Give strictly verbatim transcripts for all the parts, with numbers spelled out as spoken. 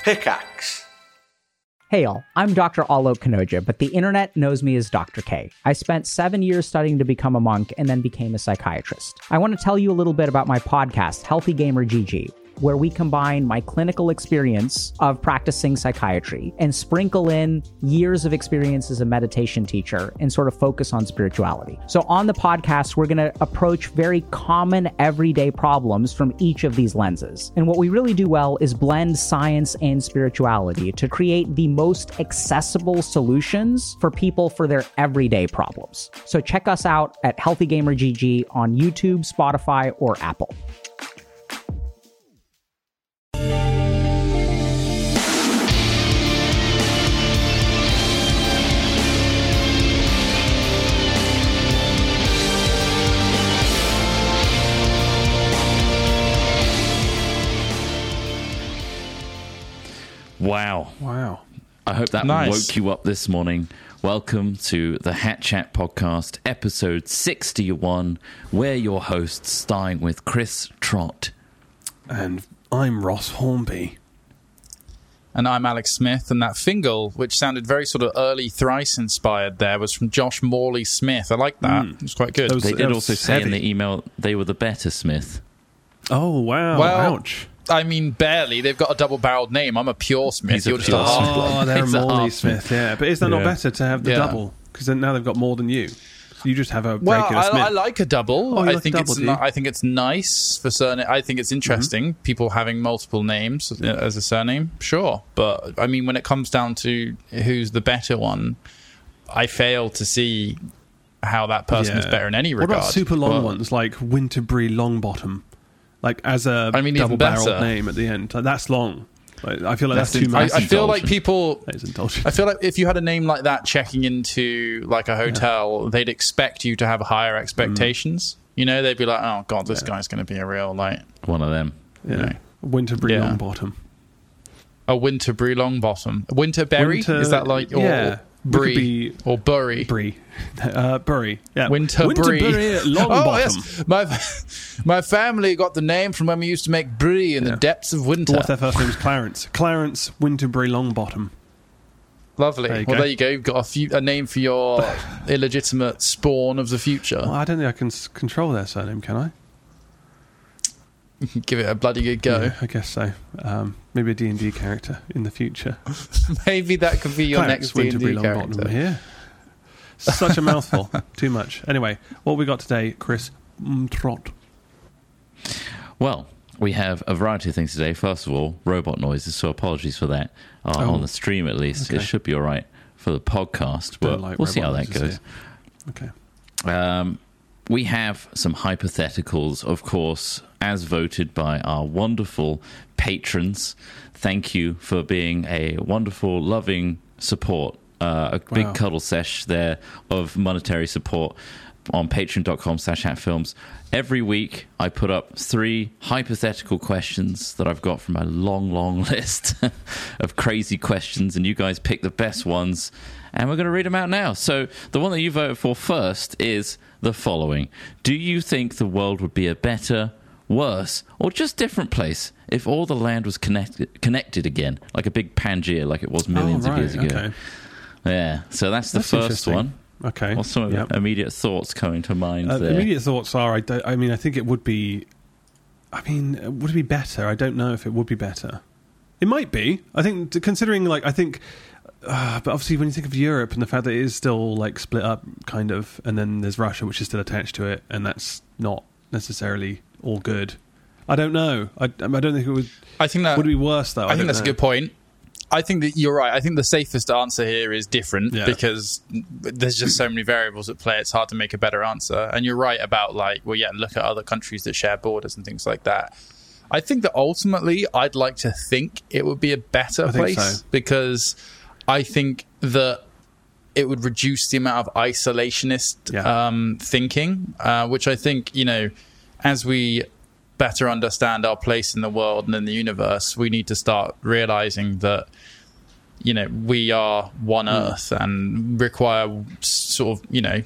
Pickaxe. Hey y'all, I'm Doctor Alok Kanoja, but the internet knows me as Doctor K. I spent seven years studying to become a monk and then became a psychiatrist. I want to tell you a little bit about my podcast, Healthy Gamer G G, where we combine my clinical experience of practicing psychiatry and sprinkle in years of experience as a meditation teacher and sort of focus on spirituality. So on the podcast, we're going to approach very common everyday problems from each of these lenses. And what we really do well is blend science and spirituality to create the most accessible solutions for people for their everyday problems. So check us out at Healthy Gamer G G on YouTube, Spotify, or Apple. Wow. Wow. I hope that Nice. woke you up this morning. Welcome to the Hat Chat Podcast, episode sixty-one. We're your hosts, starting with Chris Trott. And I'm Ross Hornby. And I'm Alex Smith, and that Fingal, which sounded very sort of early Thrice-inspired there, was from Josh Morley Smith. I like that. Mm. It was quite good. Those- They that did was also say in heavy. the email they were the better Smith. Oh, wow. Well, Ouch. I mean, barely. They've got a double-barreled name. I'm a pure Smith. He's a You're just pure a half Smith. blood. Oh, they're It's a Morley half Smith, yeah. But is that not Yeah. better to have the Yeah. double? Because now they've got more than you. You just have a Well, regular I, Smith. I like a double. Oh, you I like a think double, it's do you? ni- I think it's nice for surname. I think it's interesting. Mm-hmm. People having multiple names as a surname, sure. But I mean, when it comes down to who's the better one, I fail to see how that person is Yeah. better in any What regard. about super long Well, ones like Winterbury Longbottom? Like as a I mean, even double-barreled better. name at the end. Like, that's long. Like, I feel like that's, That's too in- much. I, I feel indulgent. like people. That is indulgent. I feel like if you had a name like that checking into like a hotel, they'd expect you to have higher expectations. You know, they'd be like, "Oh God, this Yeah. guy's going to be a real like One of them. yeah. know. Winterbury Yeah. Longbottom. a Winterbury Longbottom, Winterberry." Winter- Is that like or, yeah. or Brie It could be or Bury? Brie. Uh, Bury. Yeah. Winterbury. Winterbury Longbottom. Oh yes, my my family got the name from when we used to make brie in Yeah. the depths of winter. What if their first name was Clarence? Clarence Winterbury Longbottom. Lovely. There you well, go. there you go. You've got a, few, a name for your illegitimate spawn of the future. Well, I don't think I can s- control their surname, can I? Give it a bloody good go. Yeah, I guess so. Um, maybe a D and D character in the future. Maybe that could be your Clarence next D and Winterbury D Longbottom character. here. Such a mouthful. Too much. Anyway, what have we got today, Chris mm, Trott? Well, we have a variety of things today. First of all, robot noises, so apologies for that. Uh, Oh. on the stream, at least. Okay. It should be all right for the podcast, but Don't like we'll see how robot that noises goes. here. Okay. Um, we have some hypotheticals, of course, as voted by our wonderful patrons. Thank you for being a wonderful, loving support. Uh, a big Wow. cuddle sesh there of monetary support on patreon.com slash hatfilms. Every week, I put up three hypothetical questions that I've got from a long, long list of crazy questions, and you guys pick the best ones, and we're going to read them out now. So the one that you voted for first is the following. Do you think the world would be a better, worse, or just different place if all the land was connected connected again, like a big Pangea, like it was millions oh, of right, years ago? Okay. Yeah, so that's the That's first interesting. one. Okay. What's some of Yep. the immediate thoughts coming to mind Uh, there? immediate thoughts are, I, don't, I mean, I think it would be, I mean, would it be better? I don't know if it would be better. It might be. I think, t- considering, like, I think, uh, but obviously when you think of Europe and the fact that it is still, like, split up, kind of, and then there's Russia, which is still attached to it, and that's not necessarily all good. I don't know. I, I don't think it would, I think that would it be worse, though? I, think don't that's know. a good point. I think that you're right. I think the safest answer here is different Yeah. because there's just so many variables at play. It's hard to make a better answer. And you're right about like, well, yeah, look at other countries that share borders and things like that. I think that ultimately, I'd like to think it would be a better I think place so. because I think that it would reduce the amount of isolationist Yeah. um, thinking, uh, which I think, you know, as we better understand our place in the world and in the universe, we need to start realizing that, you know, we are one Earth and require sort of, you know,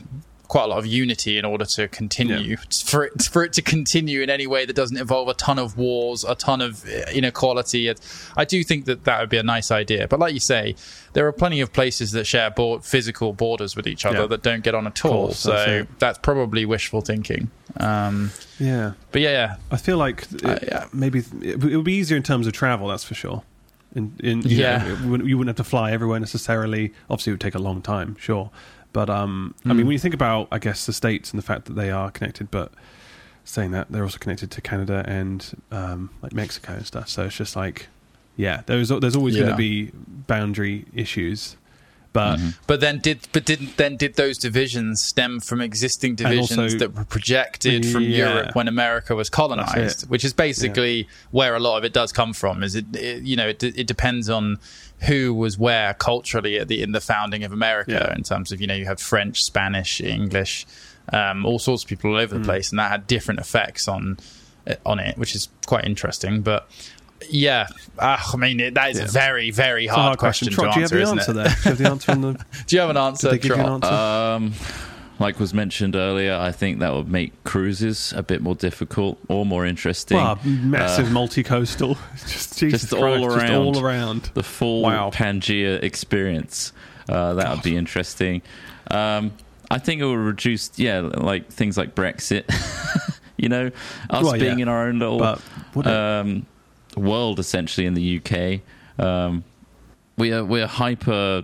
quite a lot of unity in order to continue Yeah. for it for it to continue in any way that doesn't involve a ton of wars, a ton of inequality. I do think that that would be a nice idea. But like you say, there are plenty of places that share board, physical borders with each other Yeah. that don't get on at all. Course, so that's it. that's probably wishful thinking. Um, Yeah. but yeah, yeah. I feel like it, Uh, yeah. maybe it would be easier in terms of travel, that's for sure. In, in, you Yeah. know, it wouldn't- you wouldn't have to fly everywhere necessarily. Obviously, it would take a long time, sure. But, um, I Mm. mean, when you think about, I guess, the States and the fact that they are connected, but saying that, they're also connected to Canada and, um, like, Mexico and stuff. So it's just like, yeah, there's, there's always Yeah. going to be boundary issues. But Mm-hmm. But then did but didn't then did those divisions stem from existing divisions also- that were projected from Yeah. Europe when America was That's colonized, it. which is basically where a lot of it does come from. Is it, it you know it, it depends on who was where culturally at the in the founding of America, Yeah. in terms of, you know, you have French, Spanish, English, um, all sorts of people all over the Mm. place, and that had different effects on on it, which is quite interesting. But yeah, uh, I mean, it, that is Yeah. a very, very it's a hard, hard question. question, Trot, to do you have answer, the isn't answer it? there? Do you have the answer on the... Do you have an answer, Did they give you an Trot? answer? Um, like was mentioned earlier, I think that would make cruises a bit more difficult or more interesting. Wow, massive Uh, multi-coastal. Just, Jesus just Christ, all just around. all around. The full Wow. Pangea experience. Uh, that would be interesting. Um, I think it would reduce, yeah, like things like Brexit. You know, us Well, being yeah. in our own little But would it? um, world, essentially, in the U K. Um, we are we're hyper.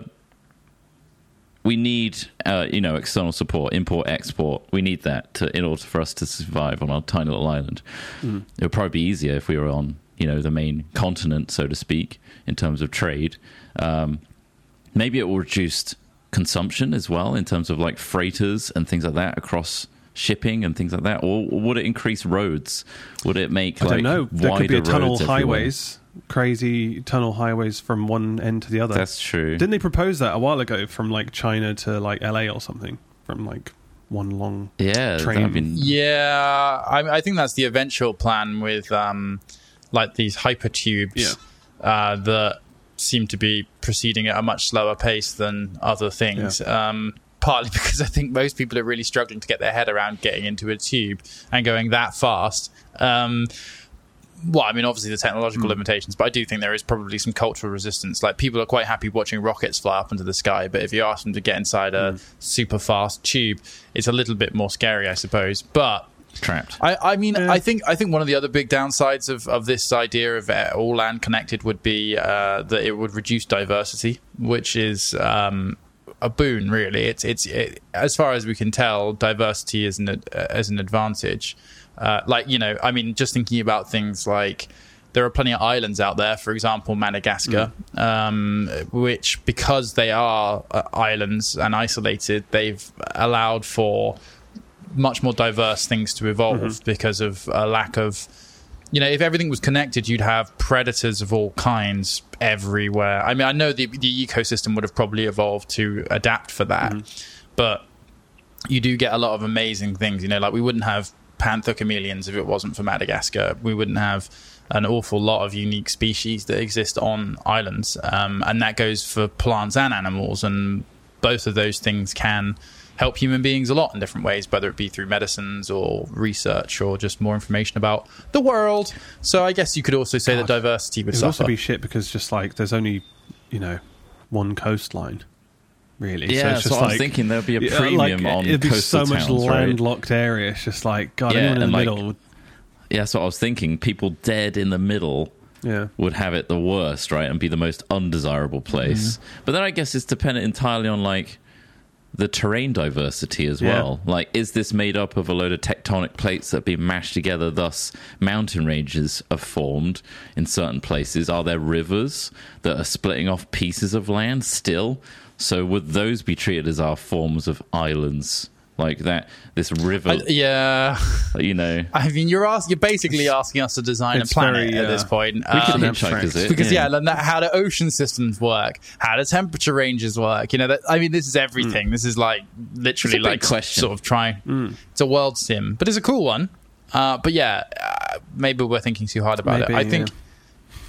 We need, uh, you know, external support, import, export. We need that to, in order for us to survive on our tiny little island. Mm. It would probably be easier if we were on, you know, the main continent, so to speak, in terms of trade. Um, maybe it will reduce consumption as well, in terms of like freighters and things like that across shipping and things like that. Or would it increase roads? Would it make I like don't know. There could be a wider tunnel roads everywhere? highways, crazy tunnel highways from one end to the other. That's true. Didn't they propose that a while ago from like China to like L A or something? From like one long Yeah, train. that'd be- Yeah, I, I think that's the eventual plan with um, like these hypertubes Yeah. uh, that seem to be proceeding at a much slower pace than other things. Um, partly because I think most people are really struggling to get their head around getting into a tube and going that fast. Um, well, I mean, obviously the technological Mm. limitations, but I do think there is probably some cultural resistance. Like, people are quite happy watching rockets fly up into the sky, but if you ask them to get inside a Mm. super fast tube, it's a little bit more scary, I suppose. But trapped. I, I mean, Yeah. I think I think one of the other big downsides of, of this idea of uh, all land connected would be uh, that it would reduce diversity, which is um, a boon, really. It's it's it, as far as we can tell, diversity is an uh, as an advantage. Uh, like, you know, I mean, just thinking about things like, there are plenty of islands out there, for example, Madagascar, Mm. um, which, because they are uh, islands and isolated, they've allowed for much more diverse things to evolve Mm-hmm. because of a lack of, you know, if everything was connected, you'd have predators of all kinds everywhere. I mean, I know the, the ecosystem would have probably evolved to adapt for that, Mm-hmm. but you do get a lot of amazing things. You know, like, we wouldn't have panther chameleons if it wasn't for Madagascar. We wouldn't have an awful lot of unique species that exist on islands, um, and that goes for plants and animals, and both of those things can help human beings a lot in different ways, whether it be through medicines or research or just more information about the world. So I guess you could also say that God. diversity would It would also suffer. be shit because just like there's only, you know, one coastline, really. Yeah, so it's that's just what I was like, thinking. There'd be a yeah, premium like, on it'd be coastal so much towns, right? landlocked area. It's just like God, Yeah, anyone in and the like- middle would. Yeah, that's what I was thinking. People dead in the middle Yeah, would have it the worst, right, and be the most undesirable place. Mm-hmm. But then I guess it's dependent entirely on like the terrain diversity as Yeah. well. Like, is this made up of a load of tectonic plates that have been mashed together, thus mountain ranges are formed in certain places? Are there rivers that are splitting off pieces of land still? So would those be treated as our forms of islands? Like that, this river, I- yeah, you know, I mean, you're ask, you're basically asking us to design a It's planet very, at uh, this point. we could Um, hitchhikers it. because yeah, then that, how do ocean systems work? How do temperature ranges work? You know, that, I mean, this is everything. This is like literally It's a big like question. sort of trying. It's a world sim, but it's a cool one. Uh, but yeah, uh, maybe we're thinking too hard about Maybe, it. I think. yeah.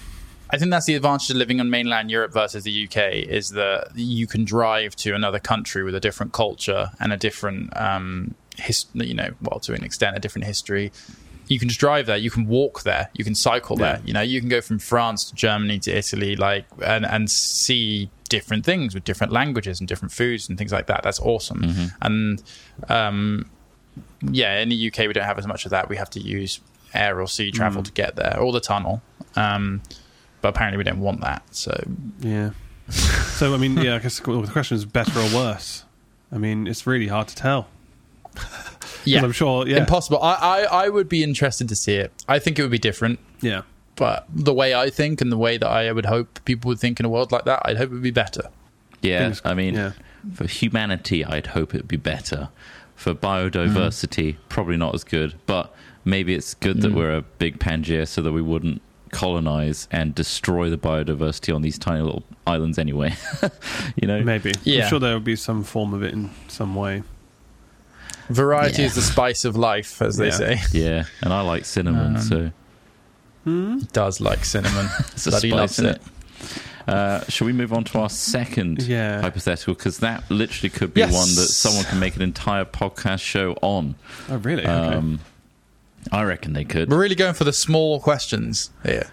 I think that's the advantage of living on mainland Europe versus the U K, is that you can drive to another country with a different culture and a different, um, his, you know, well, to an extent, a different history. You can just drive there. You can walk there. You can cycle Yeah. there. You know, you can go from France to Germany to Italy, like, and, and see different things with different languages and different foods and things like that. That's awesome. Mm-hmm. And um, yeah, in the U K, we don't have as much of that. We have to use air or sea travel Mm. to get there, or the tunnel. Um, but apparently we don't want that. So Yeah. So, I mean, yeah, I guess the question is better or worse. I mean, it's really hard to tell. yeah, I'm sure, yeah. impossible. I, I, I would be interested to see it. I think it would be different. Yeah. But the way I think and the way that I would hope people would think in a world like that, I'd hope it would be better. Yeah, Things- I mean, yeah. for humanity, I'd hope it'd be better. For biodiversity, Mm. probably not as good. But maybe it's good that we're a big Pangea so that we wouldn't colonize and destroy the biodiversity on these tiny little islands anyway. You know? Maybe. Yeah. I'm sure there would be some form of it in some way. Variety Yeah. is the spice of life, as they Yeah. say. Yeah, and I like cinnamon, Um, so He does like cinnamon. it's a Bloody spice loves in it. it. Uh, shall we move on to our second Yeah. hypothetical? Because that literally could be Yes. one that someone can make an entire podcast show on. Oh, really? Okay. Um, I reckon they could. We're really going for the small questions here.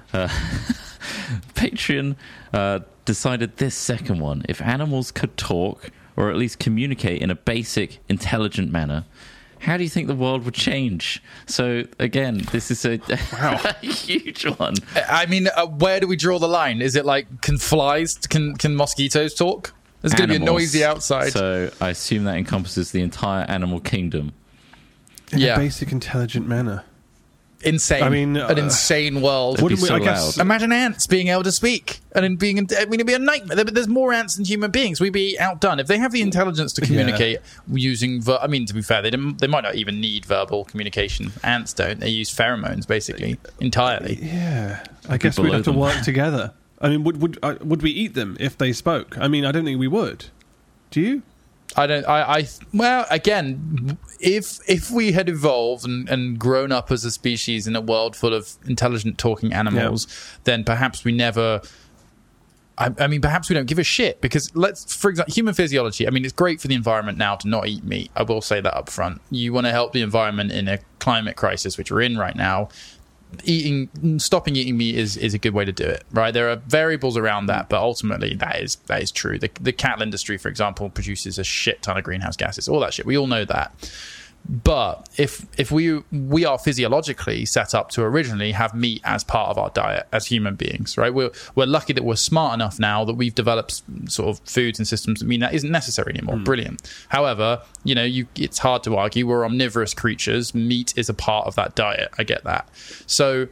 Patreon uh, decided this second one. If animals could talk, or at least communicate in a basic, intelligent manner, how do you think the world would change? So, again, this is a, a huge one. I mean, uh, where do we draw the line? Is it like, can flies, can can mosquitoes talk? There's going to be a Animals. noisy outside. So, I assume that encompasses the entire animal kingdom. in yeah. a basic, intelligent manner. Insane. I mean, uh, an insane world. It'd be Wouldn't we- so I guess- loud. Imagine ants being able to speak and in being. I mean, it'd be a nightmare. There- There's more ants than human beings. We'd be outdone if they have the intelligence to communicate using. Ver- I mean, to be fair, they don't, they might not even need verbal communication. Ants don't. They use pheromones basically entirely. Yeah. I guess we'd below have to them. work together. I mean, would would uh, would we eat them if they spoke? I mean, I don't think we would. Do you? I don't. I. I well, again, if if we had evolved and, and grown up as a species in a world full of intelligent talking animals, then perhaps we never. I, I mean, perhaps we don't give a shit because let's, for example, human physiology. I mean, it's great for the environment now to not eat meat. I will say that up front. You want to help the environment in a climate crisis, which we're in right now. Eating, stopping eating meat is, is a good way to do it, right? There are variables around that, but ultimately that is that is true. The, the cattle industry, for example, produces a shit ton of greenhouse gases, all that shit. We all know that. But if if we we are physiologically set up to originally have meat as part of our diet as human beings, right? We're we're lucky that we're smart enough now that we've developed sort of foods and systems that mean that isn't necessary anymore. Brilliant. However, you know, you it's hard to argue. We're omnivorous creatures. Meat is a part of that diet. I get that. So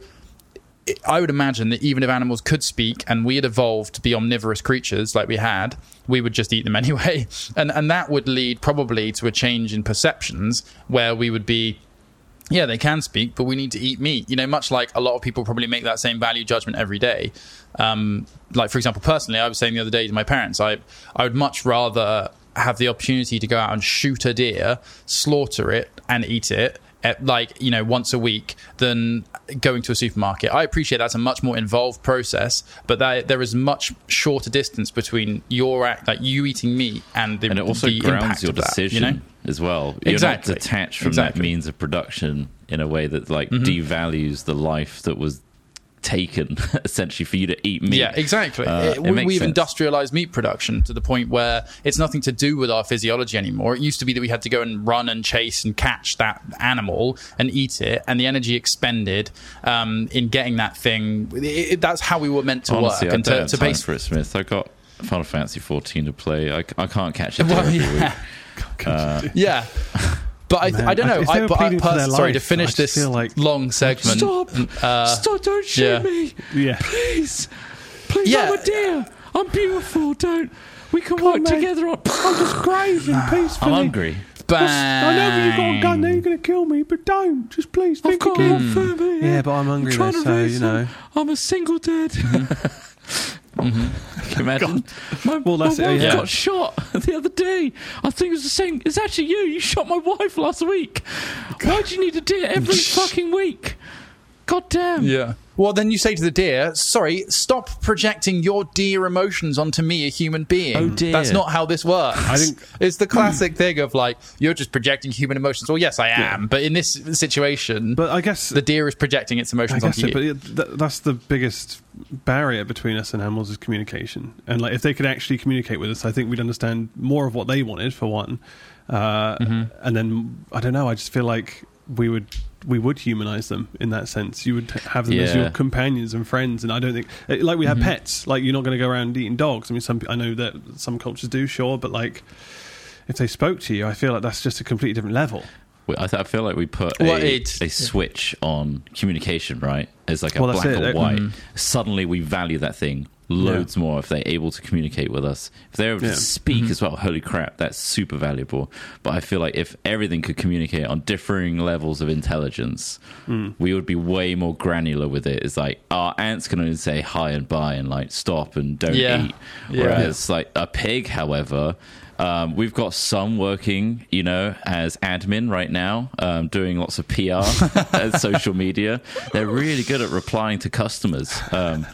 I would imagine that even if animals could speak and we had evolved to be omnivorous creatures like we had, we would just eat them anyway. And and that would lead probably to a change in perceptions where we would be, yeah, they can speak, but we need to eat meat. You know, much like a lot of people probably make that same value judgment every day. Um, like, for example, personally, I was saying the other day to my parents, I, I would much rather have the opportunity to go out and shoot a deer, slaughter it, and eat it, at like, you know, once a week than going to a supermarket. I appreciate that's a much more involved process, but that, there is much shorter distance between your act, like you eating meat, and the, And it also the grounds impact your of that, decision you know? as well. You're Exactly. not detached from Exactly. that means of production in a way that like Mm-hmm. devalues the life that was taken essentially for you to eat meat. Yeah, exactly. Uh, It- it we, makes we've sense. industrialized meat production to the point where it's nothing to do with our physiology anymore. It used to be that we had to go and run and chase and catch that animal and eat it, and the energy expended um, in getting that thing. It, it, that's how we were meant to Honestly, work. I And don't to, have to time base, for it, Smith. I got Final Fantasy fourteen to play. I, I can't catch it Well, every yeah. week. Uh, yeah. But I, Man, I don't know. if they I, were but I, pleading for their sorry to life, I finish just this feel like- long segment. Uh, Stop! Don't shoot yeah. me! Yeah. Please! Please, Yeah. I'm a deer! I'm beautiful! Don't! We can Come work on, mate. together on... I'm just grazing peacefully. I'm hungry. I know that you've got a gun there, you're going to kill me, but don't. Just please I've think got again. a whole family here. Yeah, but I'm hungry trying though, to so, raise you them. know. I'm a single dad. Can you imagine? My, Well, that's my it, wife yeah. got shot the other day. I think it was the same. It's actually you. You shot my wife last week. Why do you need a deer every fucking week? God damn. Yeah. Well, then you say to the deer, sorry, stop projecting your deer emotions onto me, a human being. Oh, dear. That's not how this works. I think- it's the classic thing of like, you're just projecting human emotions. Well, yes, I am. Yeah. But in this situation, But I guess the deer is projecting its I emotions guess onto so, you. but it, th- that's the biggest barrier between us and animals is communication. And like, if they could actually communicate with us, I think we'd understand more of what they wanted, for one. Uh, Mm-hmm. And then I don't know. I just feel like we would we would humanize them in that sense. You would have them as Yeah. your companions and friends. And I don't think like we have Mm-hmm. pets. Like you're not going to go around eating dogs. I mean, some I know that some cultures do, sure, but like if they spoke to you, I feel like that's just a completely different level. We- I, th- I feel like we put Well, a, it's- a switch on communication, right? As like a Well, that's black it. or It- white. Mhm. Suddenly we value that thing loads more if they're able to communicate with us. If they're able Yeah. to speak Mhm. as well, holy crap, that's super valuable. But I feel like if everything could communicate on differing levels of intelligence, Mm. we would be way more granular with it. It's like our ants can only say hi and bye and like stop and don't Yeah. eat. Yeah. Whereas like a pig, however, um, we've got some working, you know, as admin right now, um, doing lots of P R and social media. They're really good at replying to customers. Um,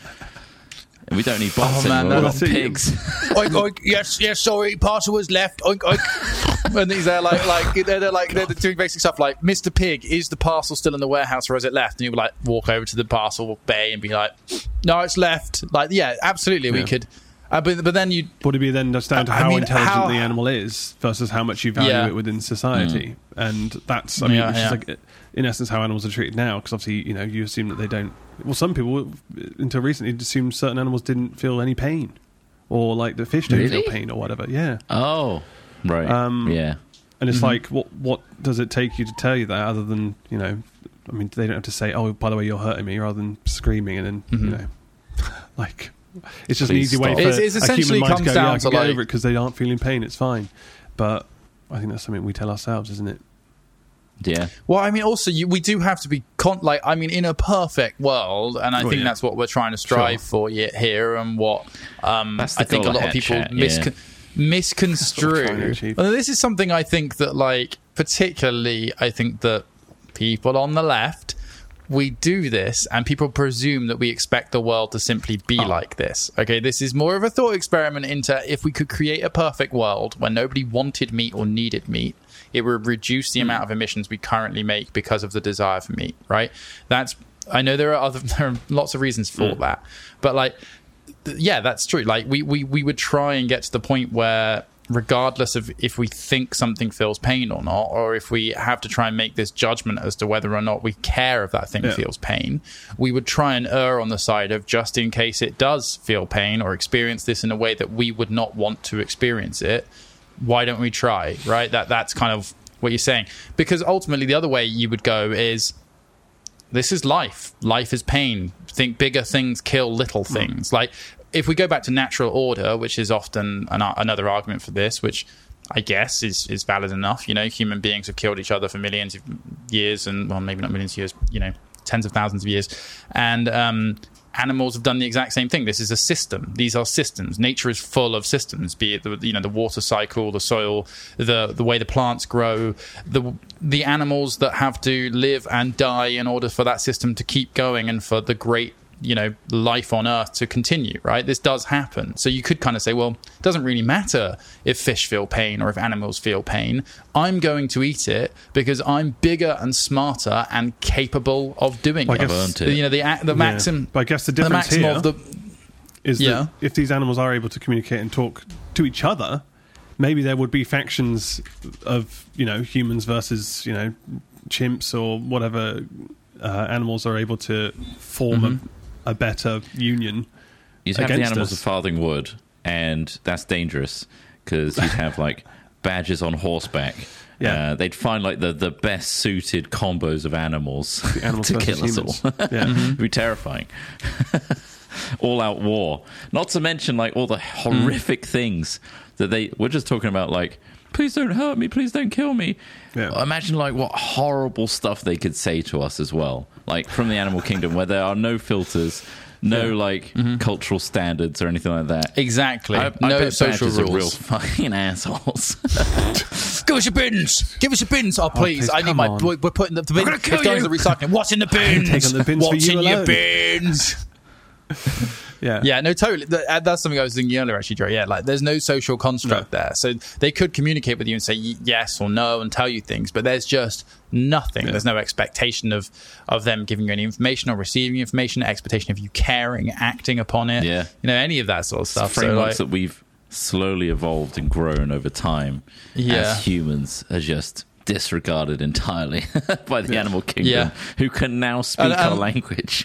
and we don't need bots Oh, man, anymore. We've that's got it. pigs. Oink, oink, yes, yes, sorry, parcel was left. Oink, oink. And these are like, like they're, they're like they're doing basic stuff like, Mister Pig, is the parcel still in the warehouse or is it left? And you would like walk over to the parcel bay and be like, no, it's left. Like, yeah, absolutely, we Yeah. could. Uh, but but then you, Would it be then just down to I how mean, intelligent how- the animal is versus how much you value Yeah. it within society? And that's, I mean, Yeah, which yeah. is like, in essence, how animals are treated now. Because obviously, you know, you assume that they don't. Well, some people, until recently, assumed certain animals didn't feel any pain, or like the fish don't Really? feel pain or whatever. Yeah, Oh, right. Um, yeah. and it's Mm-hmm. like, what what does it take you to tell you that, other than, you know, I mean, they don't have to say, oh, by the way, you're hurting me, rather than screaming and then, Mhm. you know, like. It's just Please an easy way stop. for It's- it's a essentially human mind to comes go, yeah, down I to, can get like- over it because they aren't feeling pain. It's fine. But I think that's something we tell ourselves, isn't it? Yeah. well, I mean, also you, we do have to be con- like, I mean, in a perfect world, and I Oh, think yeah. that's what we're trying to strive Sure. for ye- here, and what um, That's the I think a goal lot of of people Hat Chat, miscon- yeah. Trying to misconstrue. achieve. Well, this is something I think that, like, particularly, I think that people on the left, we do this and people presume that we expect the world to simply be like this. Okay, this is more of a thought experiment into if we could create a perfect world where nobody wanted meat or needed meat, it would reduce the amount of emissions we currently make because of the desire for meat, right? That's, I know there are other there are lots of reasons for that, but like, th- yeah, that's true. Like we, we we would try and get to the point where, regardless of if we think something feels pain or not, or if we have to try and make this judgment as to whether or not we care if that thing Yeah. feels pain, we would try and err on the side of, just in case it does feel pain or experience this in a way that we would not want to experience it, why don't we try, right? That that's kind of what you're saying. Because ultimately the other way you would go is, this is life. Life is pain. Think bigger things kill little things. Like, if we go back to natural order, which is often an, another argument for this, which I guess is, is valid enough. You know, human beings have killed each other for millions of years, and well, maybe not millions of years, you know, tens of thousands of years. And um, animals have done the exact same thing. This is a system. These are systems. Nature is full of systems, be it the, you know, the water cycle, the soil, the the way the plants grow, the the animals that have to live and die in order for that system to keep going and for the great, you know, life on Earth to continue, right? This does happen. So you could kind of say, well, it doesn't really matter if fish feel pain or if animals feel pain. I'm going to eat it because I'm bigger and smarter and capable of doing Well, I it. guess- I've earned it. You know, the the maximum. But I guess the The difference maximum here of the is Yeah. that if these animals are able to communicate and talk to each other, maybe there would be factions of, you know, humans versus, you know, chimps or whatever uh, animals are able to form Mm-hmm. a, a better union. You'd have the against animals us. of farthing wood, and that's dangerous because you'd have like badgers on horseback. Yeah. Uh, they'd find like the, the best suited combos of animals Animals to versus kill us humans. all. Yeah. It'd be terrifying. All out war. Not to mention like all the horrific things that they. We're just talking about like, please don't hurt me, please don't kill me. Yeah. Imagine like what horrible stuff they could say to us as well. Like from the animal kingdom, where there are no filters. no Yeah. like mm-hmm. cultural standards or anything like that. Exactly. I, I no bet social badgers rules. Are real fucking assholes. Give us your bins. Give us your bins. Oh, please. please, I need come my. on. We're putting the, the bin. gonna It's kill going you. to the recycling. What's in the bins? Taking the bins for What's you in your alone. bins? Yeah. Yeah, no, totally. Th- That's something I was thinking earlier, actually, Joe. Yeah, like there's no social construct No. there. So they could communicate with you and say y- yes or no and tell you things, but there's just nothing. Yeah. There's no expectation of, of them giving you any information or receiving information, expectation of you caring, acting upon it. Yeah. You know, any of that sort of stuff. So, Frameworks like, that we've slowly evolved and grown over time Yeah. as humans are just disregarded entirely by the animal kingdom, Yeah. who can now speak And- our and- language.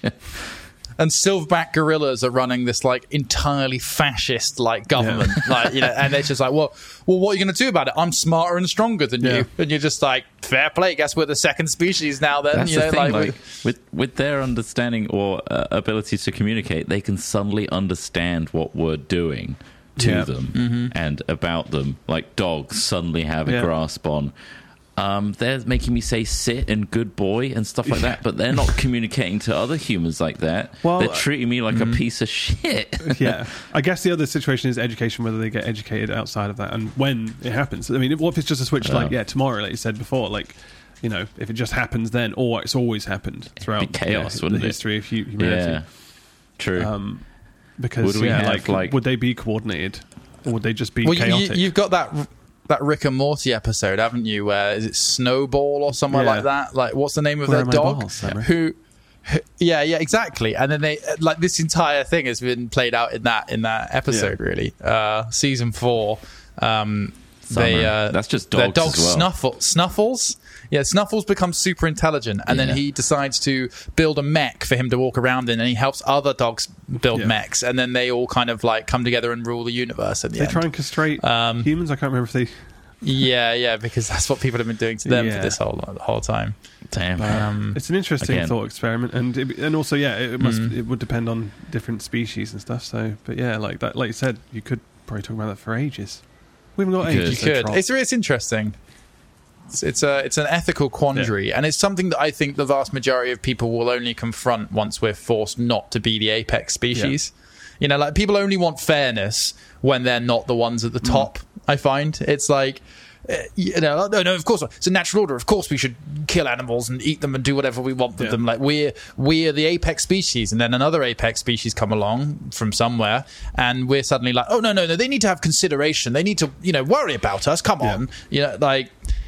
and silverback gorillas are running this like entirely fascist like government, like you know, and it's just like, well, well, what are you going to do about it? I'm smarter and stronger than Yeah. you, and you're just like, fair play. Guess we're the second species now. Then That's you know, the thing, like, like, with with their understanding or uh, ability to communicate, they can suddenly understand what we're doing to Yeah. them Mm-hmm. and about them. Like dogs suddenly have a Yeah. grasp on. Um, they're making me say sit and good boy and stuff like that, but they're not communicating to other humans like that. Well, they're treating me like mm-hmm. a piece of shit. Yeah, I guess the other situation is education, whether they get educated outside of that and when it happens. I mean, what if it's just a switch like, Oh. yeah, tomorrow, like you said before, like, you know, if it just happens then, or it's always happened throughout It'd be chaos, you know, wouldn't the it? history of hu- humanity. Yeah, true. Um, because, Would we yeah, have, like, like- would they be coordinated or would they just be well, you, chaotic? you, you've got that that Rick and Morty episode, haven't you? Where is it Snowball or somewhere Yeah. like that? Like, what's the name of Where their are my dog? balls, Sammy? Who? who- Yeah, yeah, exactly. And then they like this entire thing has been played out in that in that episode. Yeah. Really, uh, season four. Um, Summer. they uh, That's just their dogs dog as well. Snuffle, Snuffles. Yeah, Snuffles becomes super intelligent, and Yeah. then he decides to build a mech for him to walk around in, and he helps other dogs build Yeah. mechs, and then they all kind of like come together and rule the universe at the they end. try and castrate Um, humans. I can't remember if they. Yeah, yeah, because that's what people have been doing to them Yeah. for this whole the whole time. Damn. Um, It's an interesting Again. thought experiment, and it, and also, yeah, it, it must Mm. it would depend on different species and stuff. So, but yeah, like that, like you said, you could probably talk about that for ages. We haven't got You could. ages. you so could. Trot. It's it's interesting. It's, it's a it's an ethical quandary, and it's something that I think the vast majority of people will only confront once we're forced not to be the apex species. You know, like people only want fairness when they're not the ones at the top. I find it's like. Uh, you know, no, no. Of course, it's a natural order. Of course, we should kill animals and eat them and do whatever we want with Yeah. them. Like we're we're the apex species, and then another apex species come along from somewhere, and we're suddenly like, oh no, no, no. They need to have consideration. They need to, you know, worry about us. Come Yeah. on, you know, like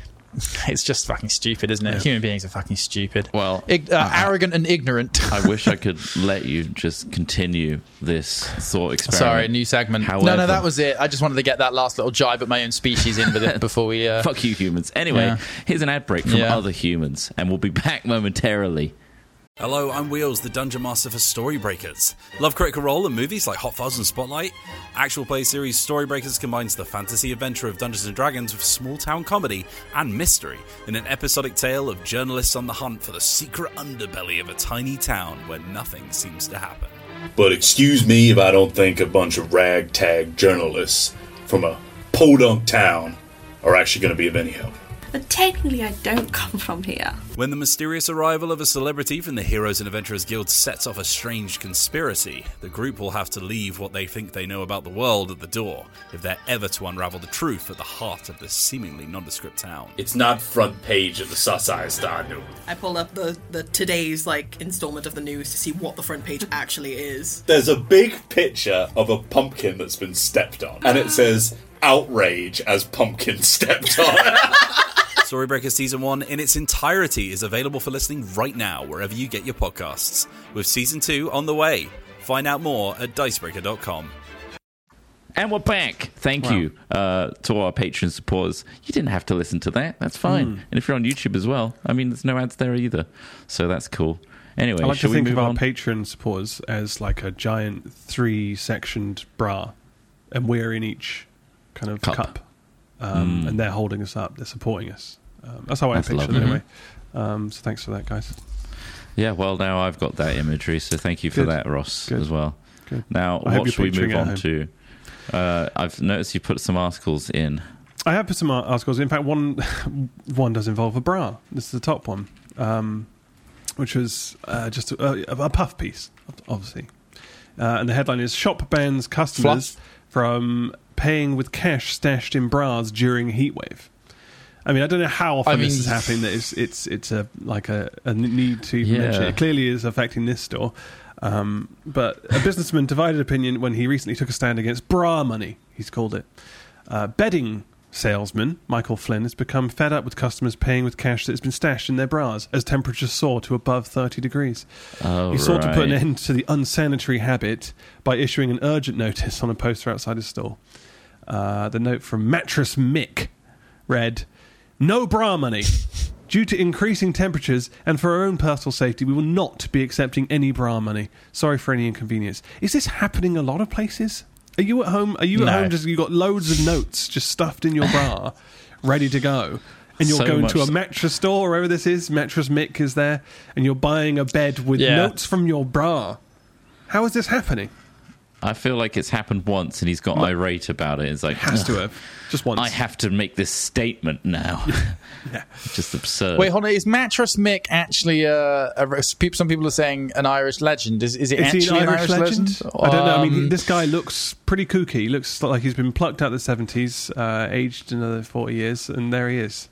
it's just fucking stupid, isn't it? Yeah. Human beings are fucking stupid. Well, Ig- uh, uh, arrogant and ignorant. I wish I could let you just continue this thought experiment. Sorry, new segment. no, However- no, that was it. I just wanted to get that last little jibe at my own species in with it before we. Uh, Fuck you, humans. Anyway, Yeah. here's an ad break from Yeah. other humans, and we'll be back momentarily. Hello, I'm Wheels, the Dungeon Master for Storybreakers. Love Critical Role and movies like Hot Fuzz and Spotlight? Actual Play series Storybreakers combines the fantasy adventure of Dungeons and Dragons with small town comedy and mystery in an episodic tale of journalists on the hunt for the secret underbelly of a tiny town where nothing seems to happen. But excuse me if I don't think a bunch of ragtag journalists from a podunk town are actually going to be of any help. But technically I don't come from here. When the mysterious arrival of a celebrity from the Heroes and Adventurers Guild sets off a strange conspiracy, the group will have to leave what they think they know about the world at the door if they're ever to unravel the truth at the heart of this seemingly nondescript town. It's not front page of the Sussex Star News. I pulled up the, the today's like installment of the news to see what the front page actually is. There's a big picture of a pumpkin that's been stepped on, and it says, outrage as pumpkin stepped on. Storybreaker Season one in its entirety is available for listening right now wherever you get your podcasts, with Season two on the way. Find out more at dicebreaker dot com. And we're back. Thank Wow. you uh, to our Patreon supporters. You didn't have to listen to that. That's fine. Mm. And if you're on YouTube as well, I mean, there's no ads there either. So that's cool. Anyway, I like shall to we think move of our on? Patreon supporters as like a giant three-sectioned bra, and we're in each kind of Cup. cup, um, Mm. and they're holding us up. They're supporting us. Um, that's how I That's picture lovely. it anyway. Um, so thanks for that, guys. Yeah, well, now I've got that imagery, so thank you for Good. that, Ross, Good. as well. Good. Now, I hope what you're should we picturing move it on at to? Uh, I've noticed you put some articles in. I have put some ar- articles. In fact, one one does involve a bra. This is the top one, um, which was uh, just a, a puff piece, obviously. Uh, and the headline is Shop bans customers Fluff. from paying with cash stashed in bras during heatwave. I mean, I don't know how often I mean, this is happening. That it's it's it's a like a, a need to even Yeah. mention it. It clearly is affecting this store. Um, but a businessman divided opinion when he recently took a stand against bra money. He's called it. Uh, bedding salesman Michael Flynn has become fed up with customers paying with cash that has been stashed in their bras as temperatures soar to above thirty degrees. Oh, He sought to put an right. end to the unsanitary habit by issuing an urgent notice on a poster outside his store. Uh, the note from Mattress Mick read, "No bra money. Due to increasing temperatures and for our own personal safety, we will not be accepting any bra money. Sorry for any inconvenience." Is this happening a lot of places? Are you at home? Are you at No. home? Just you got loads of notes just stuffed in your bra, ready to go, and you're So going much to a so- mattress store, or wherever this is. Mattress Mick is there, and you're buying a bed with Yeah. notes from your bra. How is this happening? I feel like it's happened once, and he's got irate about it. It's like, Has to "Ugh, have just once. I have to make this statement now. Yeah. Just absurd. Wait, hold on. Is Mattress Mick actually uh, a, some people are saying an Irish legend? Is, is it Is actually he an Irish, legend? I don't know. I mean, he, Um, this guy looks pretty kooky. He looks like he's been plucked out of the seventies, uh, aged another forty years, and there he is.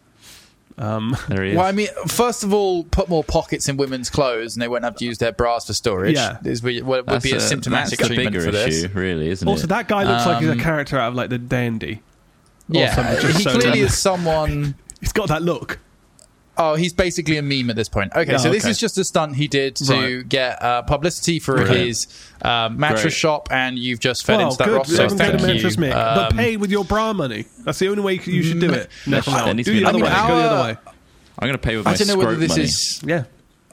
Um, there he is. Well, I mean, first of all, put more pockets in women's clothes, and they won't have to use their bras for storage. Yeah. is would, would That's be a, symptomatic that's the treatment bigger for this. issue, really, isn't also, it? that guy looks like he's a Um, character out of like the Dandy. Yeah, something just he so clearly dumb. is someone. He's got that look. Oh, he's basically a meme at this point. Okay, Oh, so this okay. is just a stunt he did to Right. get uh, publicity for Brilliant. his uh, mattress Great. shop, and you've just fed Well, into that good. roster. So Everyone go thank to you. Mattress Mick, but Um, pay with your bra money. That's the only way you should do it. No, from now There on. needs Do to be the other way. another Go the way. other Our- way. I'm going to pay with my I don't know whether scrope this money. is. Yeah.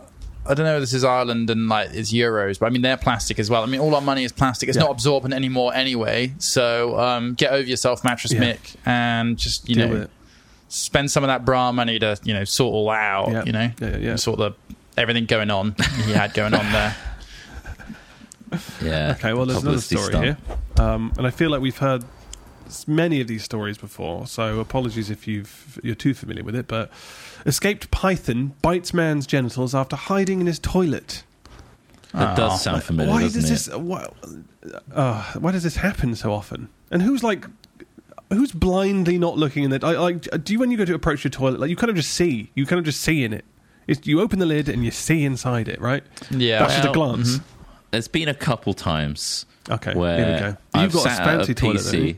I don't know if this is Ireland and like it's euros, but I mean they're plastic as well. I mean all our money is plastic. It's Yeah. not absorbent anymore anyway. So um, get over yourself, Mattress Yeah. Mick, and just you Deal know with it. spend some of that bra money to you know sort all out. Yeah. You know, Yeah, yeah, yeah. sort the everything going on he had going on there. Yeah. Okay, well, there's another Publicity story stunt. here. Um, and I feel like we've heard s- many of these stories before, so apologies if you've, you're too familiar with it, but escaped python bites man's genitals after hiding in his toilet. That Oh. does sound familiar, Why doesn't does it? this? Why, uh, why does this happen so often? And who's like, who's blindly not looking in it? I, like, do you when you go to approach your toilet, like you kind of just see, you kind of just see in it. It's, you open the lid and you see inside it, right? Yeah, That's just a Well, glance. mhm. There's been a couple times Okay, where here we go. You've I've got a sat at fancy a toilet, P C. don't you?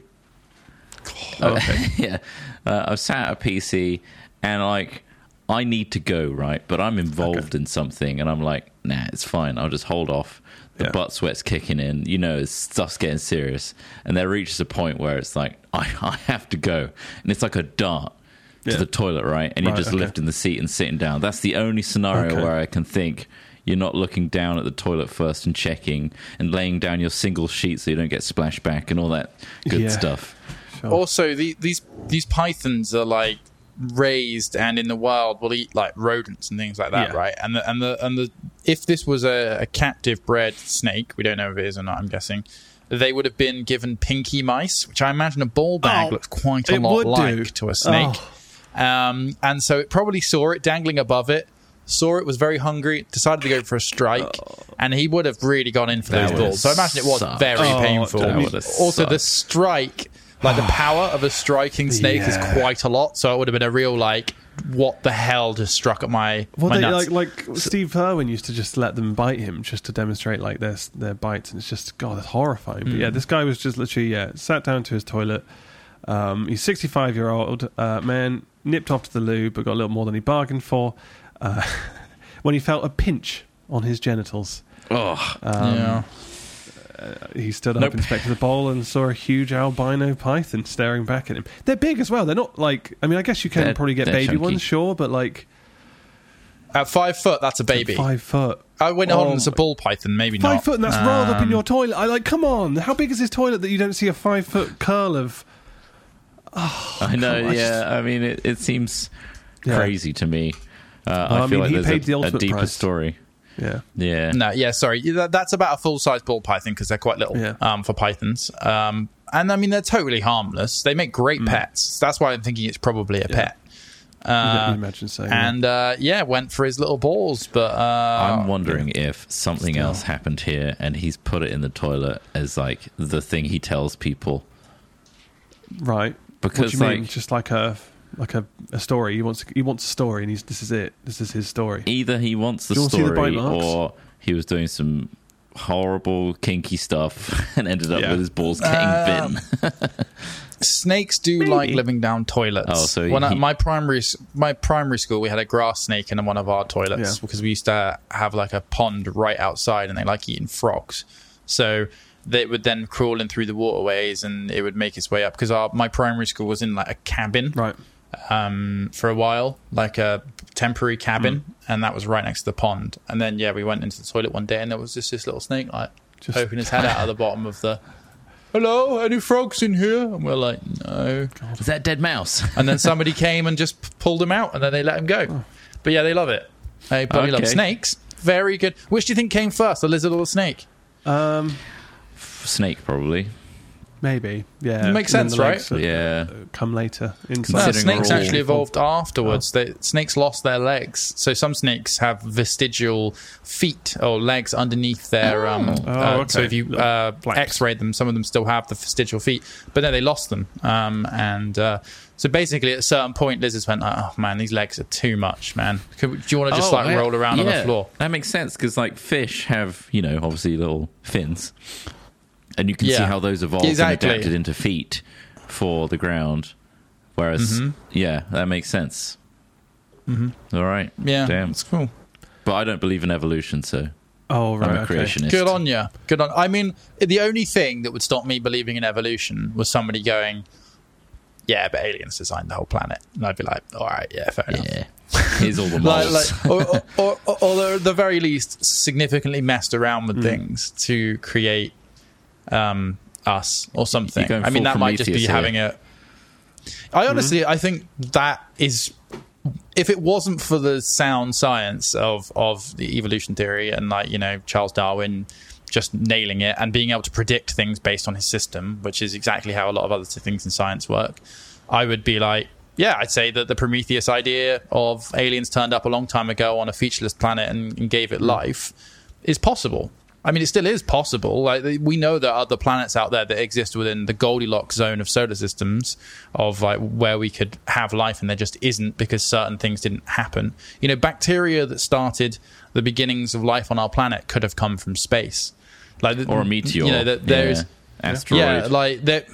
Oh, okay. yeah, uh, I've sat at a P C and like I need to go, right, but I'm involved Okay. in something, and I'm like, nah, it's fine. I'll just hold off. The Yeah. butt sweat's kicking in, you know, stuff's getting serious, and there reaches a point where it's like, I, I have to go, and it's like a dart to Yeah. the toilet, right, and you're Right, just okay. lifting the seat and sitting down. That's the only scenario Okay. where I can think. You're not looking down at the toilet first and checking and laying down your single sheet so you don't get splashed back and all that good Yeah. stuff. Sure. Also, the, these these pythons are like raised and in the wild will eat like rodents and things like that, Yeah. right? And the and the and the if this was a, a captive bred snake, we don't know if it is or not. I'm guessing they would have been given pinky mice, which I imagine a ball bag Oh, looks quite a it lot would like do. to a snake. Oh. Um, and so it probably saw it dangling above it. Saw it, was very hungry, decided to go for a strike, and he would have really gone in for That those would've balls. So I imagine it was sucked. very Oh, painful. that I mean, would've also, the sucked. strike, like the power of a striking snake, Yeah. is quite a lot. So it would have been a real like, what the hell just struck at my Well, my they, nuts? like like Steve Irwin used to just let them bite him just to demonstrate like their their bites, and it's just God, it's horrifying. But yeah, Mm. this guy was just literally yeah sat down to his toilet. Um, he's sixty-five year old uh, man, nipped off to the loo, but got a little more than he bargained for. Uh, when he felt a pinch on his genitals, Oh, um, yeah. he stood up, Nope. inspected the bowl, and saw a huge albino python staring back at him. They're big as well. They're not like I mean, I guess you can They're- probably get they're baby chunky. ones, sure, but like At five foot, that's a baby. five foot. Oh, wait, no, hold Oh on, it's a my- ball python, maybe Five not. foot, and that's rolled up in Um, your toilet. I like, come on. How big is his toilet that you don't see a five foot curl of? I know. God, I yeah, just- I mean, it, it seems Yeah. crazy to me. Uh, Well, I I feel mean, he like paid there's the a, a ultimate deeper price. story. Yeah, Yeah. No, yeah, sorry. Yeah, that- That's about a full size ball python because they're quite little Yeah. um, for pythons. Um, and I mean, they're totally harmless. They make great Mm. pets. That's why I'm thinking it's probably a pet. Uh, you imagine so. Yeah. And uh, yeah, went for his little balls. But uh, I'm wondering if something Still. else happened here, and he's put it in the toilet as like the thing he tells people. Right. Because what do you like mean? Just like a like a, a story. He wants he wants a story, and he's this is it. This is his story. either he wants the Do you want to see the story, bite marks? or he was doing some horrible kinky stuff and ended up Yeah. with his balls getting Um, bitten. snakes do Maybe. like living down toilets. Oh, so when I, he- my primary s- my primary school, we had a grass snake in one of our toilets Yeah. because we used to have like a pond right outside, and they like eating frogs. So they would then crawl in through the waterways, and it would make its way up because our my primary school was in like a cabin. Right. Um, for a while, like a temporary cabin, and that was right next to the pond. And then, yeah, we went into the toilet one day, and there was just this little snake, like Just- poking his head out of the bottom of the. Hello, any frogs in here? And we're like, no. Is that dead mouse? And then somebody came and just p- pulled him out, and then they let him go. But yeah, they love it. They bloody love Okay. snakes. Very good. Which do you think came first, the lizard or the snake? Um. Snake, probably. Maybe. Yeah. It makes And then sense, the right? legs, uh, Yeah. uh, Come later. No, Inside. Considering snakes we're all- actually evolved afterwards. They, snakes lost their legs, so some snakes have vestigial feet or legs underneath their. Um, Oh, uh, okay. So if you uh, Flaps. X-ray them, some of them still have the vestigial feet, but then they lost them. Um, and uh, so basically, at a certain point, lizards went, "Oh man, these legs are too much, man. Could, do you want to just Oh, like yeah. roll around on Yeah, the floor?" That makes sense because like fish have, you know, obviously little fins, and you can see Yeah. how those evolved Exactly. and adapted into feet for the ground. Whereas, Mhm. yeah, that makes sense. Mm-hmm. All right, Yeah, damn. it's cool. But I don't believe in evolution, so Oh, right. I'm a okay. creationist. Good on you. Good on. I mean, the only thing that would stop me believing in evolution was somebody going, "Yeah, but aliens designed the whole planet," and I'd be like, "All right, yeah, fair enough." Yeah, here's all the Like, moles. like, or, or, or, or at the very least, significantly messed around with things to create um, us or something. You're going I mean, full that might just be Prometheus here. having a. I honestly, I think that is. If it wasn't for the sound science of of the evolution theory and like you know Charles Darwin just nailing it and being able to predict things based on his system, which is exactly how a lot of other things in science work, I would be like, yeah, I'd say that the Prometheus idea of aliens turned up a long time ago on a featureless planet and, and gave it life is possible. I mean, it still is possible. Like, we know there are other planets out there that exist within the Goldilocks zone of solar systems of like where we could have life, and there just isn't because certain things didn't happen. You know, bacteria that started the beginnings of life on our planet could have come from space, like or a meteor. You know, that there's yeah. asteroid. yeah, like that.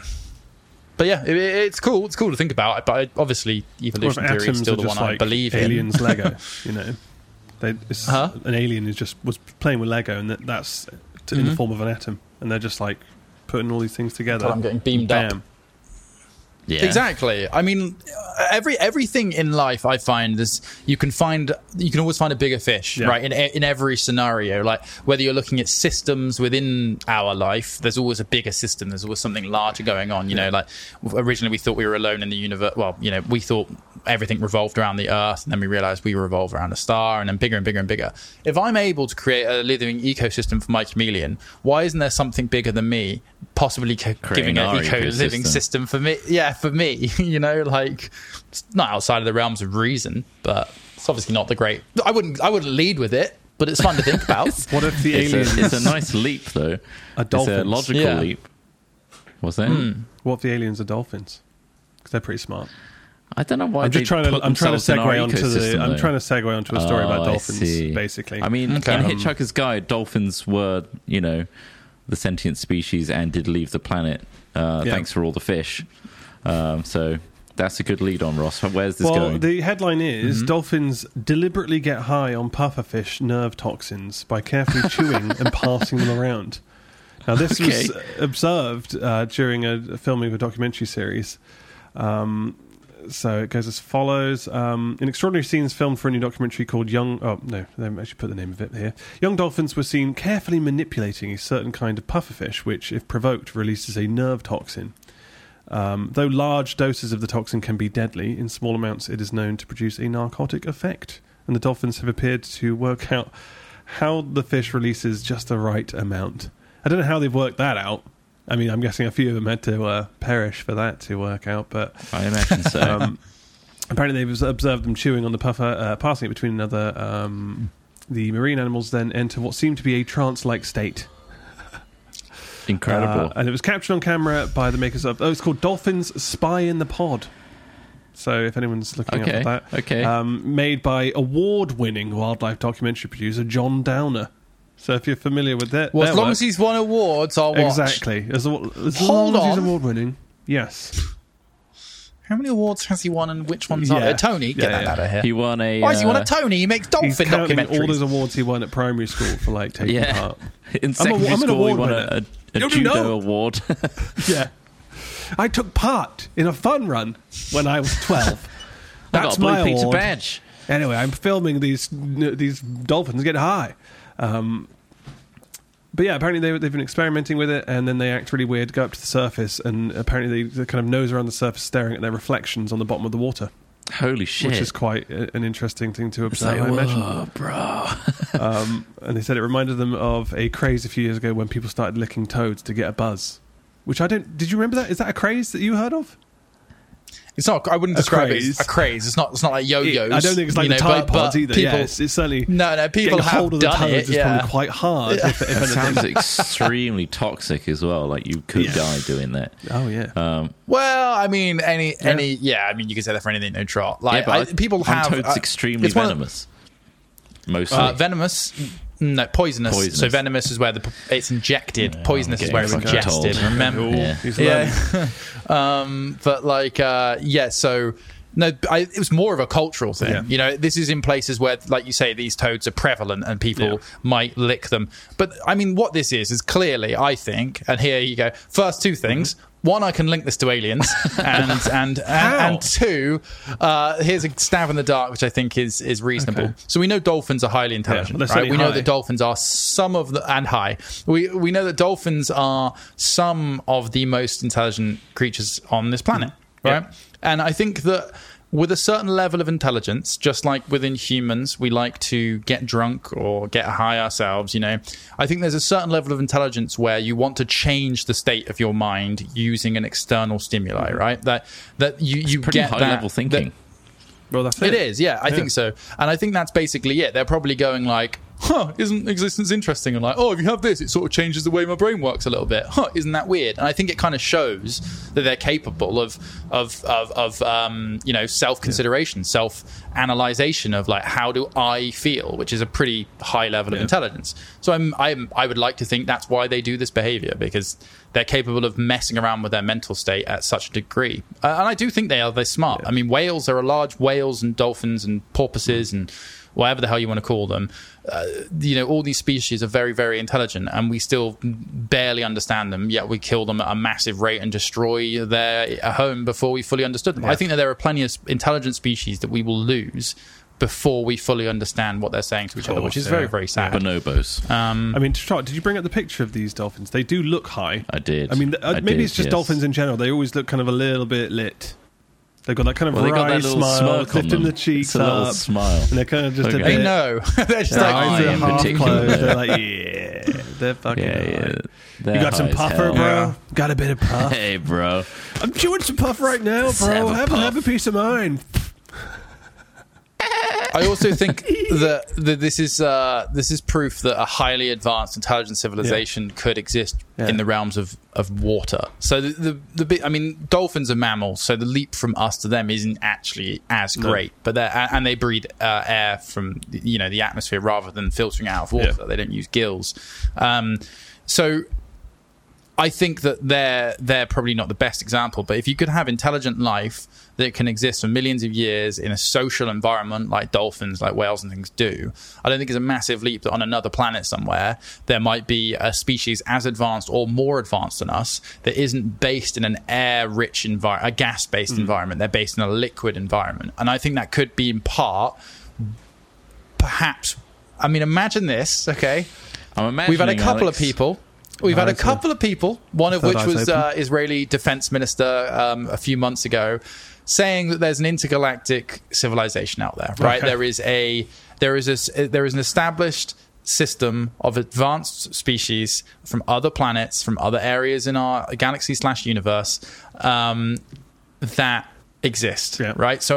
But yeah, it, it's cool. It's cool to think about. But I, obviously, Or if evolution theory is atoms still are the just one I like believe in. aliens Lego, you know. They, it's, Huh? An alien is just was playing with Lego, and that, that's t- in the form of an atom, and they're just like putting all these things together. Until I'm getting beamed Bam. up. yeah. Exactly. I mean, every everything in life, I find is you can find you can always find a bigger fish, Yeah. right? In in every scenario, like whether you're looking at systems within our life, there's always a bigger system. There's always something larger going on. You know, like originally we thought we were alone in the universe. Well, you know, we thought everything revolved around the Earth, and then we realized we revolve around a star, and then bigger and bigger and bigger. If I'm able to create a living ecosystem for my chameleon, why isn't there something bigger than me possibly co- Creating giving an our eco living ecosystem. system for me? Yeah, for me, you know, like it's not outside of the realms of reason, but it's obviously not the great. I wouldn't, I wouldn't lead with it, but it's fun to think about. What if the It's aliens a, it's a nice leap, though. are It's a dolphins? logical Yeah. leap. What's that? Hmm. What if the aliens are dolphins? Because they're pretty smart. I don't know why. I'm just they trying to. put I'm trying to themselves in our segue onto the. ecosystem, I'm though. trying to segue onto a story Oh, about I dolphins, see. basically. I mean, Okay. in Um, Hitchhiker's Guide, dolphins were, you know, the sentient species and did leave the planet. Uh, Yeah. Thanks for all the fish. Um, so that's a good lead on, Ross. Where's this well, going? the headline is dolphins deliberately get high on pufferfish nerve toxins by carefully chewing and passing them around. Now, this was Okay. observed uh, during a, a filming of a documentary series. Um, so it goes as follows. Um, in extraordinary scenes filmed for a new documentary called Young... Oh, no, they actually put the name of it here. Young dolphins were seen carefully manipulating a certain kind of pufferfish, which, if provoked, releases a nerve toxin. Um, though large doses of the toxin can be deadly, in small amounts it is known to produce a narcotic effect. And the dolphins have appeared to work out how the fish releases just the right amount. I don't know how they've worked that out. I mean, I'm guessing a few of them had to uh, perish for that to work out, but I imagine so. um, apparently they've observed them chewing on the puffer, uh, passing it between another. Um, the marine animals then enter what seemed to be a trance-like state. Incredible. Uh, and it was captured on camera by the makers of... Oh, it's called Dolphins Spy in the Pod. So if anyone's looking Okay, up at that. okay. Um, made by award-winning wildlife documentary producer John Downer. So if you're familiar with that... Well, as long as he's won awards, I'll watch. Exactly. As, as Hold long as he's on. award-winning. Yes. How many awards has he won and which ones are Yeah. there? Tony, get Yeah, that yeah. out of here. He won a. Why has he won uh, a Tony? He makes He's dolphin counting documentaries. all those awards he won at primary school for, like, taking Yeah. part. In secondary I'm an school, he award won winner. a, a, a You don't judo know. award. Yeah. I took part in a fun run when I was twelve. I That's got a blue my pizza award. badge. Anyway, I'm filming these these dolphins get high. Um, but yeah, apparently they, they've been experimenting with it, and then they act really weird, go up to the surface, and apparently they, they kind of nose around the surface, staring at their reflections on the bottom of the water, Holy shit. which is quite a, an interesting thing to It's observe, like, I imagine. whoa, bro. Um, and they said it reminded them of a craze a few years ago when people started licking toads to get a buzz. Which I don't... Did you remember that? Is that a craze that you heard of? It's not. I wouldn't A describe craze. it as a craze. It's not. It's not like yo-yos. I don't think it's like you the know, Tide but- Pods but either. People, yeah, it's, it's certainly... no, no. People getting a have hold of the done toads it. is Yeah. probably quite hard. If, if It anything. sounds extremely toxic as well. Like you could Yeah. die doing that. Oh, yeah. Um, Well, I mean, any, any, yeah. I mean, you can say that for anything. No trot. Like yeah, I, but people aren't have. toads uh, extremely it's one of- venomous. Mostly. Uh, venomous. No, poisonous. Poisonous. So venomous is where the it's injected. Poisonous is getting where it's fucking ingested. told. Remember? Yeah. He's Yeah. um, but like, uh, yeah. So no, I, it was more of a cultural thing. Yeah. You know, this is in places where, like you say, these toads are prevalent and people Yeah. might lick them. But I mean, what this is is clearly, I think, and here you go. First two things. Mm-hmm. One, I can link this to aliens, and and and, and two, uh, here's a stab in the dark, which I think is is reasonable. Okay. So we know dolphins are highly intelligent, they're right? certainly We know high. that dolphins are some of the and high. We we know that dolphins are some of the most intelligent creatures on this planet, right? And I think that with a certain level of intelligence, just like within humans, we like to get drunk or get high ourselves, you know. I think there's a certain level of intelligence where you want to change the state of your mind using an external stimuli, right? That that you, you Pretty get high that, level thinking. that- Well, that's it. it is, yeah, I Yeah. think so. And I think that's basically it. They're probably going like, huh, isn't existence interesting? And like, oh, if you have this, it sort of changes the way my brain works a little bit. Huh, isn't that weird? And I think it kind of shows that they're capable of, of, of, of um, you know, self-consideration, self-analyzation of like, how do I feel? Which is a pretty high level of Yeah. intelligence. So I'm, I'm, I would like to think that's why they do this behavior, because they're capable of messing around with their mental state at such a degree. Uh, and I do think they are. They're smart. I mean, whales, there are large whales and dolphins and porpoises and whatever the hell you want to call them. Uh, you know, all these species are very, very intelligent, and we still barely understand them, yet we kill them at a massive rate and destroy their home before we fully understood them. I think that there are plenty of intelligent species that we will lose before we fully understand what they're saying to each other, which is yeah. very, very sad. Bonobos. Um, I mean, to try, did you bring up the picture of these dolphins? They do look high. I did. I mean, th- uh, I maybe did, it's just yes. dolphins in general. They always look kind of a little bit lit. They've got that kind of Well, they got wry that little smile, smirk on lifting them. the cheeks It's a little up, smile. and they're kind of just Okay. a they bit. know. They're just Their like, eyes eye are in half particular. closed. They're like, yeah, they're fucking. Yeah, high. yeah. They're You got some high as puffer, hell. bro? Got a bit of puff. Hey, bro. I'm chewing some puff right now, Let's have bro. a Have, have a puff. piece of mine. I also think that, that this is uh, this is proof that a highly advanced intelligent civilization could exist Yeah. in the realms of, of water. So the, the the bit, I mean, dolphins are mammals, so the leap from us to them isn't actually as great. But they and they breathe uh, air from you know the atmosphere rather than filtering out of water. Yeah. They don't use gills. Um, so. I think that they're they're probably not the best example, but if you could have intelligent life that can exist for millions of years in a social environment like dolphins, like whales and things do, I don't think it's a massive leap that on another planet somewhere there might be a species as advanced or more advanced than us that isn't based in an air-rich environment, a gas-based Mm. environment. They're based in a liquid environment. And I think that could be in part, perhaps, I mean, imagine this, okay? I'm imagining, We've had a couple Alex, of people. We've had a Eyes couple of people, one of Third which eyes was open. uh, Israeli Defense Minister um, a few months ago, saying that there's an intergalactic civilization out there. Right? Okay. There is a there is a s- there is an established system of advanced species from other planets, from other areas in our galaxy slash universe um, that exist. Yeah. Right? So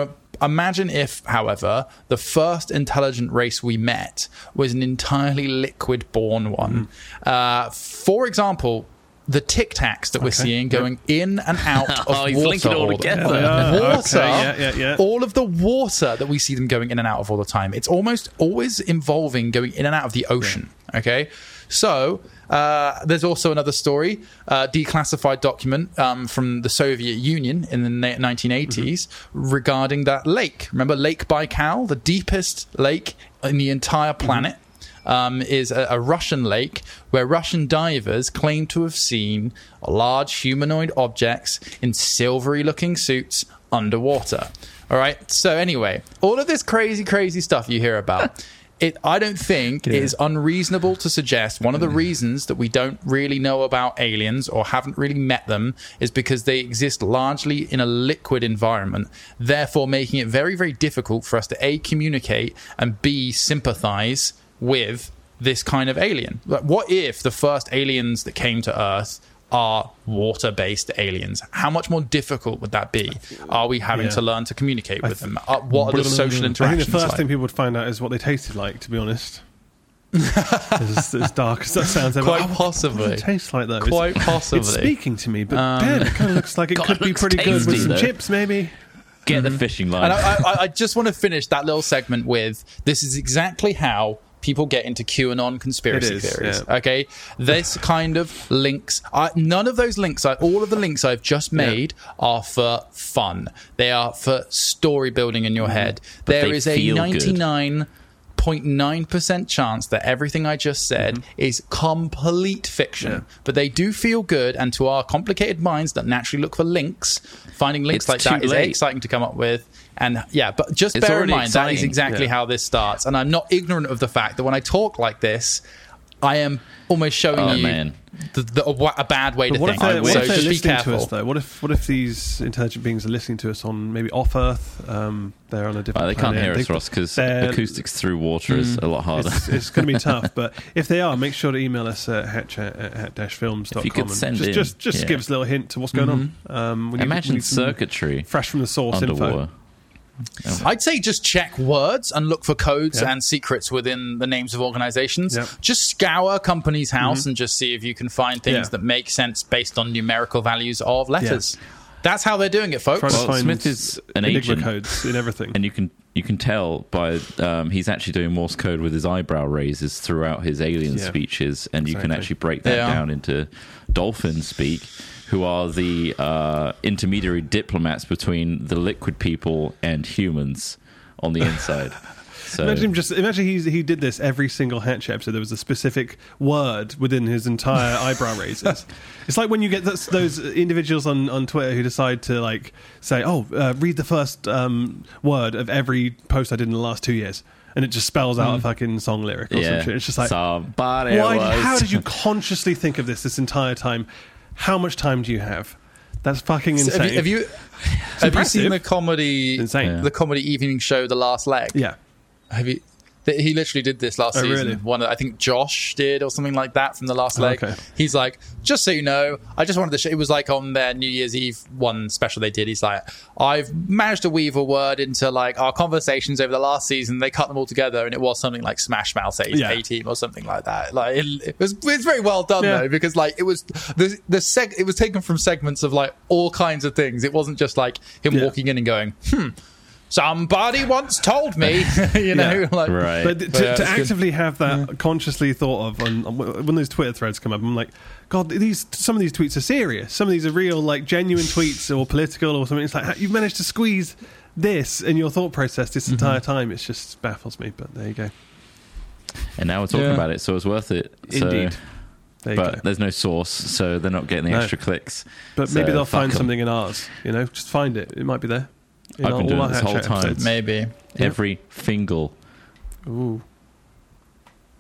imagine if, however, the first intelligent race we met was an entirely liquid-born one. Mm. Uh, for example, the Tic Tacs that we're okay. seeing going yep. in and out of oh, he's water. linking it all together. Yeah, water, okay. yeah, yeah, yeah. all of the water that we see them going in and out of all the time. It's almost always involving going in and out of the ocean. Yeah. Okay, so uh, there's also another story, uh, declassified document um, from the Soviet Union in the nineteen eighties mm-hmm. regarding that lake. Remember Lake Baikal, the deepest lake in the entire planet? Mm-hmm. Um, is a, a Russian lake where Russian divers claim to have seen large humanoid objects in silvery-looking suits underwater. All right. So anyway, all of this crazy, crazy stuff you hear about, it I don't think yeah. it is unreasonable to suggest one of the reasons that we don't really know about aliens or haven't really met them is because they exist largely in a liquid environment, therefore making it very, very difficult for us to A, communicate, and B, sympathize with this kind of alien. Like, what if the first aliens that came to Earth are water-based aliens? How much more difficult would that be? Are we having yeah. to learn to communicate with them? Uh, what are the social interactions I think the first like? thing people would find out is what they tasted like, to be honest. as, as dark as that sounds. Quite like, oh, possibly. What does it taste like, though? Quite it's, possibly. It's speaking to me, but Um, damn, it kind of looks like it God, could it be looks pretty good with tasty, some though. chips, maybe. Get Mm-hmm. the fishing line. And I, I, I just want to finish that little segment with, this is exactly how people get into QAnon conspiracy It is, theories. yeah. Okay, this kind of links. I, none of those links. I, all of the links I've just made yeah. are for fun. They are for story building in your mm-hmm. head. But there they is a feel ninety-nine. zero point nine percent chance that everything I just said mm-hmm. is complete fiction, yeah. but they do feel good, and to our complicated minds that naturally look for links, finding links it's like that late. is exciting to come up with. And yeah, but just it's bear in mind exciting. that is exactly yeah. how this starts, and I'm not ignorant of the fact that when I talk like this, I am almost showing oh, you man. The, the, a, a bad way but to what think. If they're, what so if they're just be listening careful. to us, though? What if what if these intelligent beings are listening to us on maybe off Earth? Um, they're on a different. Oh, they planet. can't hear us, they, Ross, because acoustics through water mm, is a lot harder. It's, it's going to be tough, but if they are, make sure to email us at hatch at hat dash films dot com. If you could send just, in, just just yeah. give us a little hint to what's going mm-hmm. on. Um, we need, Imagine we need circuitry fresh from the source underwater. info. I'd say just check words and look for codes yeah. and secrets within the names of organizations. Yep. Just scour company's house mm-hmm. and just see if you can find things yeah. that make sense based on numerical values of letters. Yeah. That's how they're doing it, folks. Trying to Well, find Smith is an Enigma agent, codes in everything, and you can you can tell by um, he's actually doing Morse code with his eyebrow raises throughout his alien Yeah. speeches, and you can Exactly. actually break that Yeah. down into dolphin speak, who are the uh, intermediary diplomats between the liquid people and humans on the inside. So imagine him just imagine he he did this every single Hatch episode. There was a specific word within his entire eyebrow raises. It's like when you get those, those individuals on, on Twitter who decide to like say, "Oh, uh, read the first um, word of every post I did in the last two years," and it just spells out mm. a fucking song lyric or yeah. some shit. It's just like, somebody why? was. How did you consciously think of this this entire time? How much time do you have? That's fucking insane. So have you have you, have you seen the comedy insane. the comedy evening show The Last Leg? Yeah. Have you? th- He literally did this last Oh, season. really? One, I think Josh did, or something like that, from The Last Oh, Leg. okay. He's like, just so you know, I just wanted to. Sh-. It was like on their New Year's Eve one special they did. He's like, I've managed to weave a word into like our conversations over the last season. They cut them all together, and it was something like Smash Mouth A Yeah. Team or something like that. Like it, it was, it's very well done Yeah. though, because like it was the the seg- it was taken from segments of like all kinds of things. It wasn't just like him Yeah. walking in and going, hmm. Somebody once told me, you know, Yeah. like Right. But to, But, yeah, to it's good. actively have that consciously thought of on, on when those Twitter threads come up, I'm like, God, these some of these tweets are serious. Some of these are real, like genuine tweets or political or something. It's like you've managed to squeeze this in your thought process this Mm-hmm. entire time. It just baffles me. But there you go. and now we're talking Yeah. about it, so it's worth it. So, Indeed. There you but go. there's no source, so they're not getting the No. extra clicks. But So, maybe they'll fuck find 'em. something in ours. You know, just find it. It might be there. In I've been all doing our it this Hatch whole time. episodes. maybe. Every fingal. Ooh.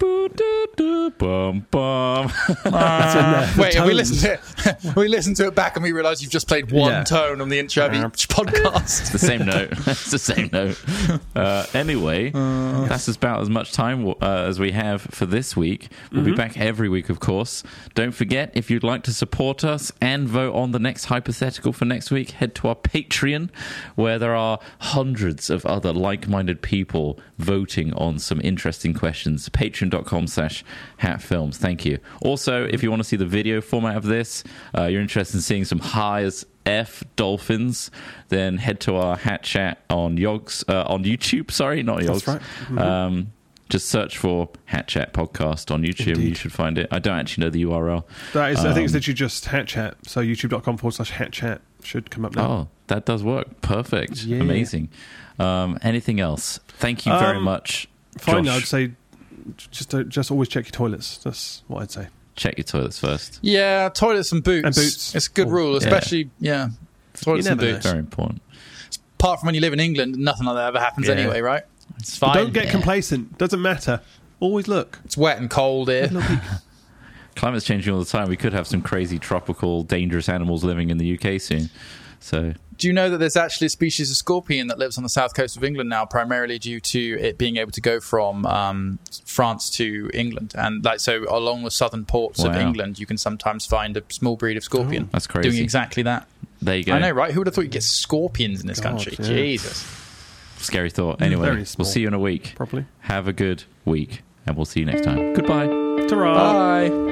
Bum, bum. Uh, wait, have we tones. listened to it? We listened to it back and we realised you've just played one Yeah. tone on the intro of each podcast. It's the same note. It's the same note. Uh, anyway, that's about as much time uh, as we have for this week. We'll be back every week, of course. Don't forget, if you'd like to support us and vote on the next hypothetical for next week, head to our Patreon, where there are hundreds of other like-minded people voting on some interesting questions. Patreon.com slash hatfilms. Thank you. Also, if you want to see the video format of this, uh, you're interested in seeing some high as F dolphins, then head to our Hat Chat on Yogs uh, on YouTube. Sorry, not Yogs. That's right. Mm-hmm. Um, just search for Hat Chat podcast on YouTube. Indeed. You should find it. I don't actually know the U R L. That is, I think it's Um, literally just Hat Chat. So youtube.com forward slash Hat Chat should come up now. Oh, that does work. Perfect. Yeah. Amazing. Um, anything else? Thank you very Um, much. Finally, Josh, I'd say just don't, just always check your toilets. That's what I'd say. check your toilets first. Yeah, toilets and boots. And boots. It's a good Oh, rule, yeah. especially, yeah, toilets You and never boots. Very important. Apart from when you live in England, nothing like that ever happens Yeah. anyway, right? It's But fine. don't get complacent. Doesn't matter. Always look. It's wet and cold here. Climate's changing all the time. We could have some crazy tropical, dangerous animals living in the U K soon. So Do you know that there's actually a species of scorpion that lives on the south coast of England now, primarily due to it being able to go from um, France to England, and like so along the southern ports of Wow. England, you can sometimes find a small breed of scorpion. that's crazy. Doing exactly that. there you go. I know, right? Who would have thought you'd get scorpions in this God, country? yeah. Jesus. Scary thought. Anyway, Very we'll small. see you in a week. Probably. Have a good week, and we'll see you next time. Goodbye. Ta-ra. Bye.